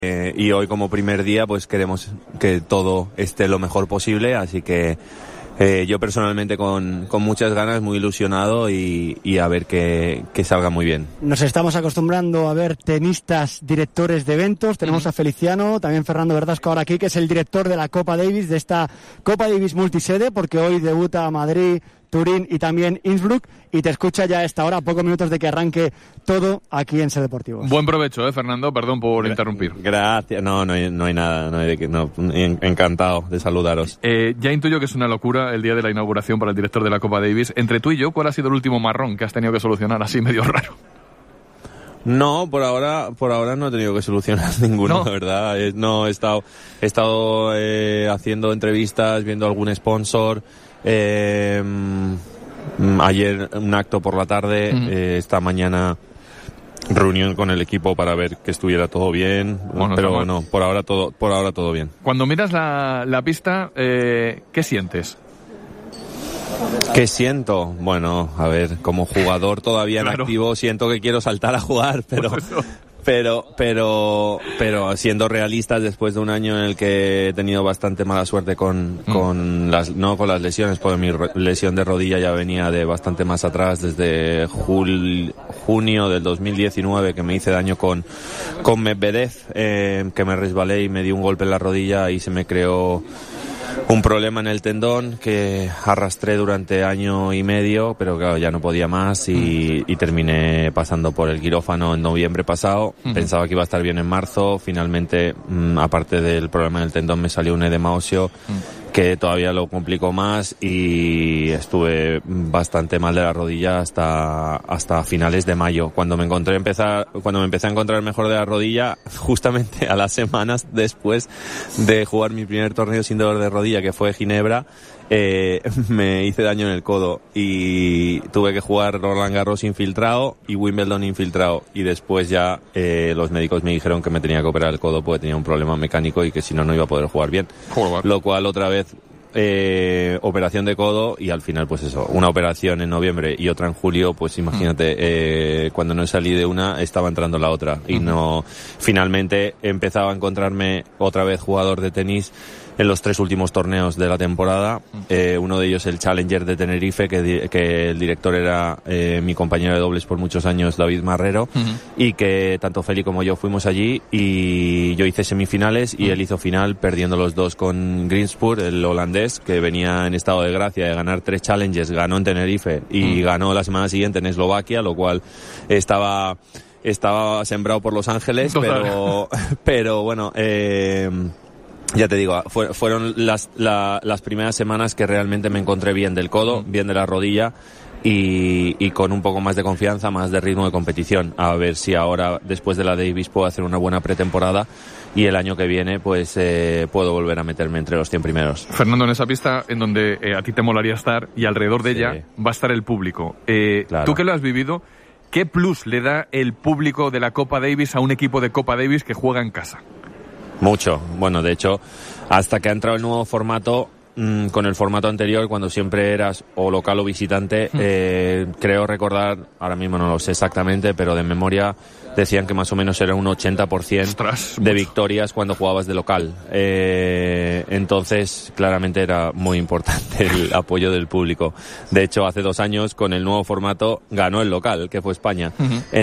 Y hoy como primer día pues queremos que todo esté lo mejor posible, así que yo personalmente con muchas ganas, muy ilusionado y a ver que salga muy bien. Nos estamos acostumbrando a ver tenistas directores de eventos. Tenemos a Feliciano, también Fernando Verdasco ahora aquí, que es el director de la Copa Davis, de esta Copa Davis multisede, porque hoy debuta Madrid, Turín y también Innsbruck, y te escucha ya a esta hora, a pocos minutos de que arranque todo aquí en Ser Deportivos. Buen provecho, Fernando, perdón por interrumpir. Gracias, no hay nada, encantado de saludaros. Ya intuyo que es una locura el día de la inauguración para el director de la Copa Davis. Entre tú y yo, ¿cuál ha sido el último marrón que has tenido que solucionar así medio raro? No, por ahora no he tenido que solucionar ninguno, ¿no? La verdad. No, he estado haciendo entrevistas, viendo algún sponsor. Ayer un acto por la tarde, esta mañana reunión con el equipo para ver que estuviera todo bien, bueno, pero no, por ahora todo bien. Cuando miras la pista, ¿qué sientes? ¿Qué siento? Bueno, a ver, como jugador todavía en activo siento que quiero saltar a jugar, pero siendo realistas, después de un año en el que he tenido bastante mala suerte con las lesiones, porque mi lesión de rodilla ya venía de bastante más atrás, desde junio del 2019, que me hice daño con Medvedev, que me resbalé y me di un golpe en la rodilla y se me creó un problema en el tendón que arrastré durante año y medio, pero claro, ya no podía más y terminé pasando por el quirófano en noviembre pasado. Pensaba que iba a estar bien en marzo. Finalmente, aparte del problema en el tendón, me salió un edema óseo que todavía lo complicó más y estuve bastante mal de la rodilla hasta finales de mayo. Cuando me empecé a encontrar mejor de la rodilla, justamente a las semanas después de jugar mi primer torneo sin dolor de rodilla, que fue Ginebra, me hice daño en el codo y tuve que jugar Roland Garros infiltrado y Wimbledon infiltrado, y después ya los médicos me dijeron que me tenía que operar el codo porque tenía un problema mecánico y que si no iba a poder jugar bien. Lo cual otra vez operación de codo, y al final pues eso, una operación en noviembre y otra en julio, pues imagínate, cuando no salí de una estaba entrando la otra y no, finalmente empezaba a encontrarme otra vez jugador de tenis en los 3 últimos torneos de la temporada, uno de ellos el Challenger de Tenerife, que el director era mi compañero de dobles por muchos años, David Marrero, y que tanto Feli como yo fuimos allí, y yo hice semifinales y él hizo final, perdiendo los dos con Greenspoor, el holandés, que venía en estado de gracia de ganar 3 Challengers, ganó en Tenerife y ganó la semana siguiente en Eslovaquia, lo cual estaba sembrado por Los Ángeles, pero bueno, ya te digo, fueron las primeras semanas que realmente me encontré bien del codo, bien de la rodilla y con un poco más de confianza, más de ritmo de competición. A ver si ahora, después de la Davis, puedo hacer una buena pretemporada y el año que viene pues puedo volver a meterme entre los 100 primeros. Fernando, en esa pista en donde a ti te molaría estar y alrededor de ella va a estar el público. Claro. Tú que lo has vivido, ¿qué plus le da el público de la Copa Davis a un equipo de Copa Davis que juega en casa? Mucho. Bueno, de hecho, hasta que ha entrado el nuevo formato, con el formato anterior, cuando siempre eras o local o visitante, creo recordar, ahora mismo no lo sé exactamente, pero de memoria decían que más o menos era un 80% de victorias cuando jugabas de local. Entonces, claramente era muy importante el apoyo del público. De hecho, hace 2 años, con el nuevo formato, ganó el local, que fue España.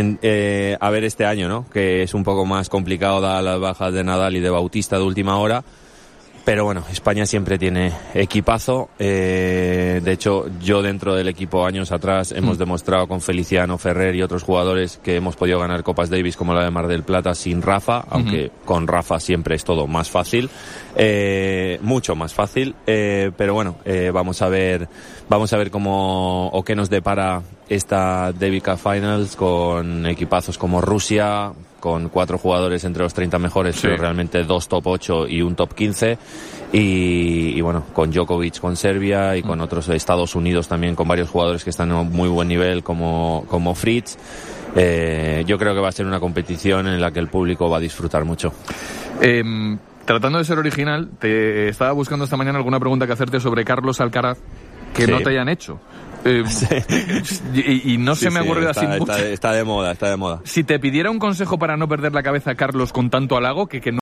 A ver este año, ¿no? Que es un poco más complicado dadas las bajas de Nadal y de Bautista de última hora. Pero bueno, España siempre tiene equipazo. De hecho, yo dentro del equipo años atrás hemos demostrado con Feliciano, Ferrer y otros jugadores que hemos podido ganar Copas Davis como la de Mar del Plata sin Rafa, aunque con Rafa siempre es todo más fácil, mucho más fácil. Pero bueno, vamos a ver cómo o qué nos depara esta Davis Cup Finals con equipazos como Rusia, con 4 jugadores entre los 30 mejores, pero realmente 2 top 8 y un top 15, y bueno, con Djokovic con Serbia y con otros, Estados Unidos también, con varios jugadores que están en muy buen nivel como Fritz. Yo creo que va a ser una competición en la que el público va a disfrutar mucho. Tratando de ser original, te estaba buscando esta mañana alguna pregunta que hacerte sobre Carlos Alcaraz que no te hayan hecho. Y no se me ocurrió así mucho. Está de moda. Si te pidiera un consejo para no perder la cabeza, Carlos, con tanto halago, que no